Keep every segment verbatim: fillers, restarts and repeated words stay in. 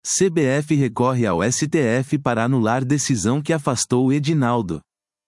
C B F recorre ao S T F para anular decisão que afastou Edinaldo.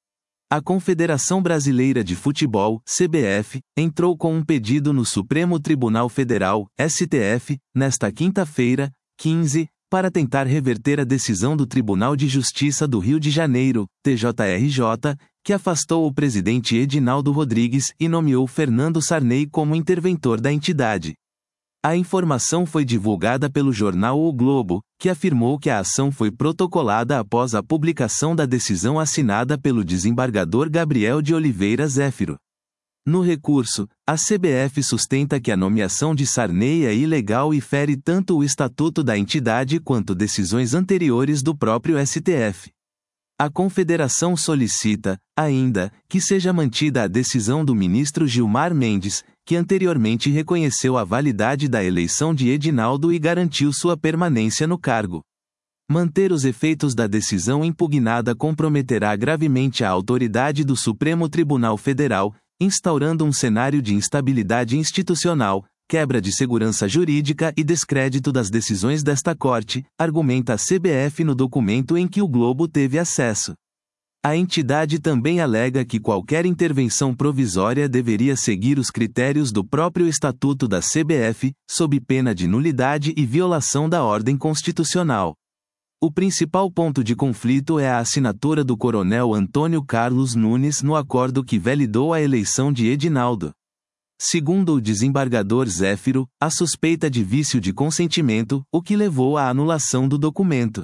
A Confederação Brasileira de Futebol, C B F, entrou com um pedido no Supremo Tribunal Federal, S T F, nesta quinta-feira, quinze, para tentar reverter a decisão do Tribunal de Justiça do Rio de Janeiro, T J R J, que afastou o presidente Edinaldo Rodrigues e nomeou Fernando Sarney como interventor da entidade. A informação foi divulgada pelo jornal O Globo, que afirmou que a ação foi protocolada após a publicação da decisão assinada pelo desembargador Gabriel de Oliveira Zéfiro. No recurso, a C B F sustenta que a nomeação de Sarney é ilegal e fere tanto o estatuto da entidade quanto decisões anteriores do próprio S T F. A Confederação solicita, ainda, que seja mantida a decisão do ministro Gilmar Mendes, que anteriormente reconheceu a validade da eleição de Edinaldo e garantiu sua permanência no cargo. Manter os efeitos da decisão impugnada comprometerá gravemente a autoridade do Supremo Tribunal Federal, instaurando um cenário de instabilidade institucional, quebra de segurança jurídica e descrédito das decisões desta Corte, argumenta a C B F no documento em que o Globo teve acesso. A entidade também alega que qualquer intervenção provisória deveria seguir os critérios do próprio Estatuto da C B F, sob pena de nulidade e violação da ordem constitucional. O principal ponto de conflito é a assinatura do coronel Antônio Carlos Nunes no acordo que validou a eleição de Edinaldo. Segundo o desembargador Zéfiro, a suspeita de vício de consentimento, o que levou à anulação do documento.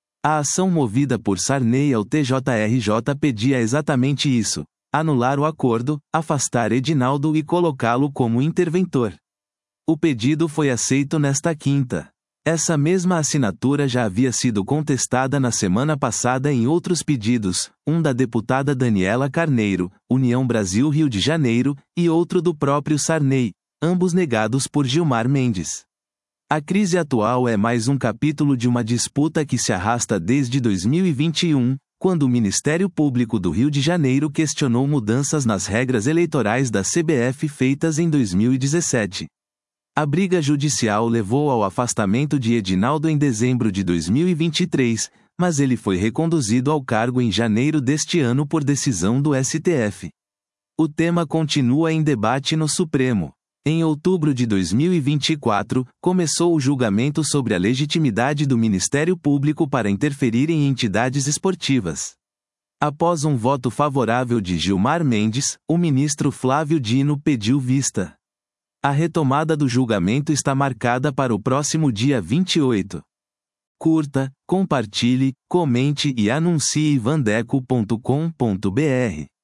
A ação movida por Sarney ao T J R J pedia exatamente isso: anular o acordo, afastar Edinaldo e colocá-lo como interventor. O pedido foi aceito nesta quinta. Essa mesma assinatura já havia sido contestada na semana passada em outros pedidos, um da deputada Daniela Carneiro, União Brasil Rio de Janeiro, e outro do próprio Sarney, ambos negados por Gilmar Mendes. A crise atual é mais um capítulo de uma disputa que se arrasta desde dois mil e vinte e um, quando o Ministério Público do Rio de Janeiro questionou mudanças nas regras eleitorais da C B F feitas em dois mil e dezessete. A briga judicial levou ao afastamento de Edinaldo em dezembro de dois mil e vinte e três, mas ele foi reconduzido ao cargo em janeiro deste ano por decisão do S T F. O tema continua em debate no Supremo. Em outubro de dois mil e vinte e quatro, começou o julgamento sobre a legitimidade do Ministério Público para interferir em entidades esportivas. Após um voto favorável de Gilmar Mendes, o ministro Flávio Dino pediu vista. A retomada do julgamento está marcada para o próximo dia vinte e oito. Curta, compartilhe, comente e anuncie vandeco ponto com ponto br.